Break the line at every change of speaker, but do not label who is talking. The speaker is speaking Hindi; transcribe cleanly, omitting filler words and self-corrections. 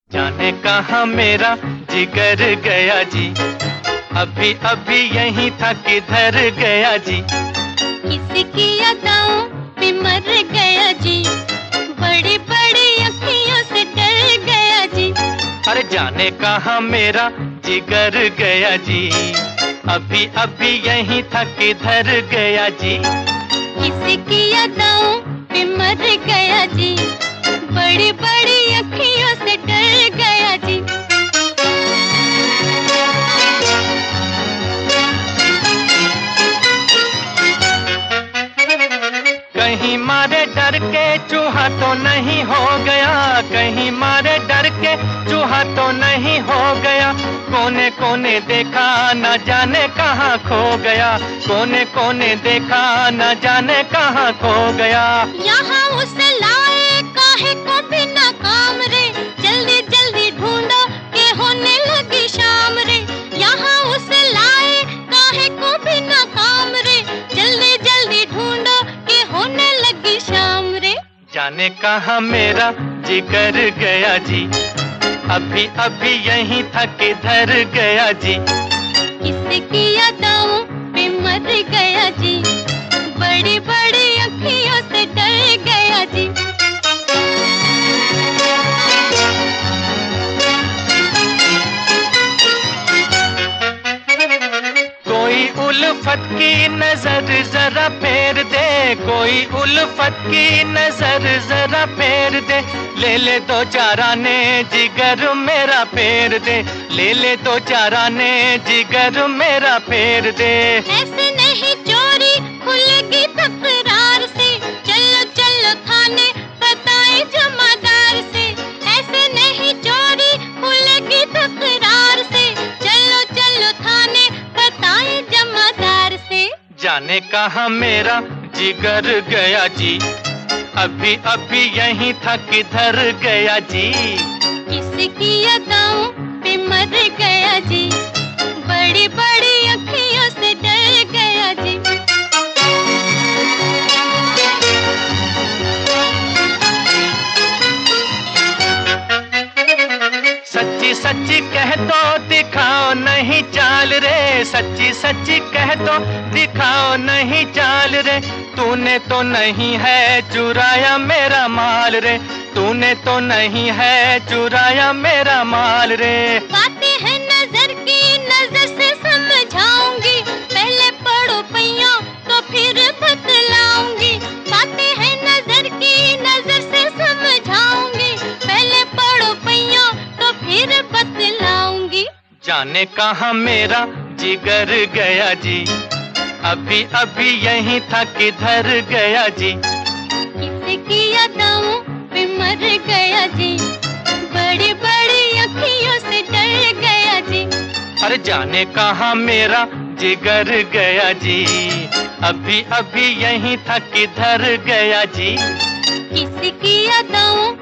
जाने कहाँ मेरा जिगर गया जी, अभी अभी यहीं था किधर गया जी।
किसी की अदाओं पे मर गया जी, बड़ी बड़ी अखियों से डर गया जी।
अरे जाने कहाँ मेरा जिगर गया जी, अभी अभी यहीं था किधर गया जी।
किसी की अदाओं पे मर गया जी, बड़ी बड़ी अखियों से डर गया जी।
कहीं मारे डर के चूहा तो नहीं हो गया, कहीं मारे डर के चूहा तो नहीं हो गया। कोने कोने देखा न जाने कहाँ खो गया, कोने कोने देखा न जाने कहाँ खो गया।
यहाँ उसे लाए काहे को बिना काम रे, जल्दी जल्दी ढूंढो के होने लगी शाम रे। यहाँ उसे लाए काहे को बिना काम रे, जल्दी जल्दी ढूंढो के होने लगी शाम रे।
जाने कहाँ मेरा जिगर गया जी, अभी अभी यहीं था किधर गया जी।
किसी की अदाओं पे मर गया जी, बड़ी बड़ी अखियों से डर गया जी।
कोई उल्फत की नजर जरा फेर दे, कोई उल्फत की नजर जरा फेर दे। ले ले दो चार आने जिगर मेरा फेर दे, ले ले दो चार आने जिगर मेरा फेर दे।
ऐसे नहीं चोरी खुलेगी तकरार से, चलो चलो थाने बताए जमादार से। ऐसे नहीं चोरी खुलेगी तकरार से, चलो चलो थाने बताए जमादार से।
जाने कहाँ मेरा जिगर गया जी, अभी अभी यहीं था किधर गया जी।
किसी की अदाओं पे मर गया जी, बड़ी बड़ी अखियों से डर गया जी।
सच्ची सच्ची कह दो दिखाओ नहीं चाल रे, सच्ची सच्ची कह दो दिखाओ नहीं चाल रे। तूने तो नहीं है चुराया मेरा माल रे, तूने तो नहीं है चुराया मेरा माल रे।
बातें हैं नजर की, नजर से समझाऊंगी, पहले पढ़ो पैया तो फिर बतलाऊंगी। बातें हैं नजर की, नजर से समझाऊंगी, पहले पढ़ो पैया तो फिर बतलाऊंगी।
जाने कहाँ मेरा जिगर गया जी, अभी अभी यहीं था किधर गया जी।
किसी की अदाओं पे मर गया जी, बड़ी बड़ी अखियों से डर गया जी।
अरे जाने कहाँ मेरा जिगर गया जी, अभी अभी यहीं था किधर गया जी।
किसी की अदाओं